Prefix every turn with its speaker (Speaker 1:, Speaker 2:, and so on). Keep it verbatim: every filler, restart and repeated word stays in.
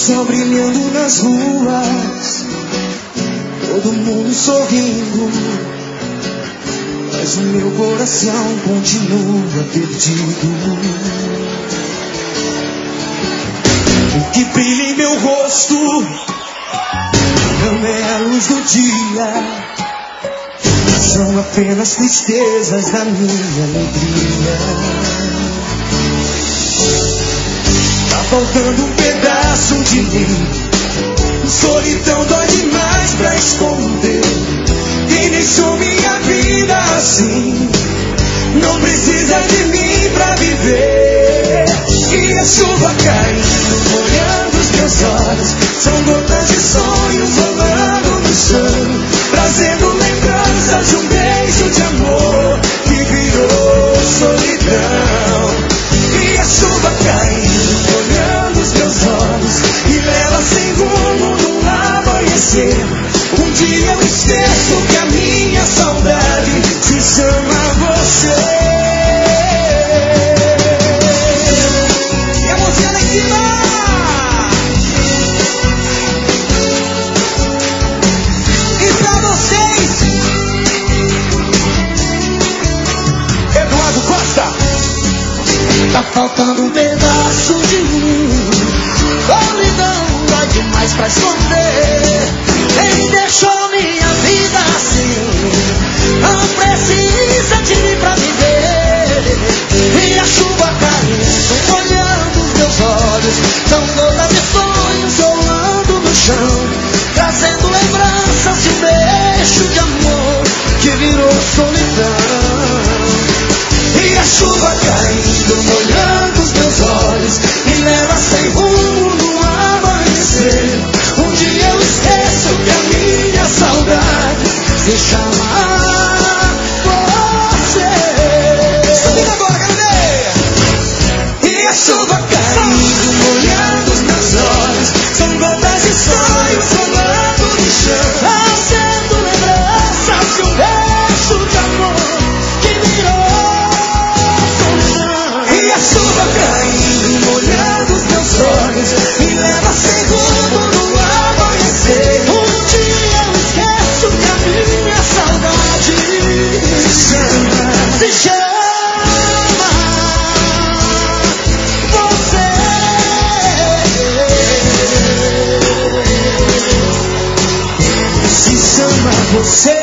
Speaker 1: sol brilhando nas ruas, todo mundo sorrindo, mas o meu coração continua perdido. O que brilha em meu rosto não é a luz do dia, são apenas tristezas da minha alegria. Tá faltando um pedaço de mim, solidão dói demais pra esconder. Quem deixou minha vida assim não precisa de mim pra viver. E a chuva caindo, molhando os meus olhos, são gotas de sonhos rolando no chão, trazendo lembranças de um beijo de amor que virou solidão. E a chuva caindo, molhando os meus olhos, e leva sem rumo no amanhecer. Um dia eu esqueço que a minha saudade se chama você. E a música lá em cima! E pra vocês, Eduardo Costa. Tá faltando um pedaço de mim, solidão dói demais pra esconder. Quem deixou minha vida assim não precisa de mim pra viver. E a chuva caindo, molhando os meus olhos, são gotas de sonhos rolando no chão, trazendo lembranças de um beijo de amor que virou solidão. E a chuva caindo, molhando os meus olhos, me leva sem rumo no amanhecer. Um dia eu esqueço que a minha saudade se chama você. Subindo agora, cadeia! E a chuva caindo, molhando os meus olhos, são gotas de sonhos rolando no chão, trazendo lembranças de um beijo de amor que virou solidão. E a chuva caindo, molhando os meus olhos, me leva sem rumo no amanhecer. Um dia eu esqueço que a minha saudade se chama, se chama você. Se chama você.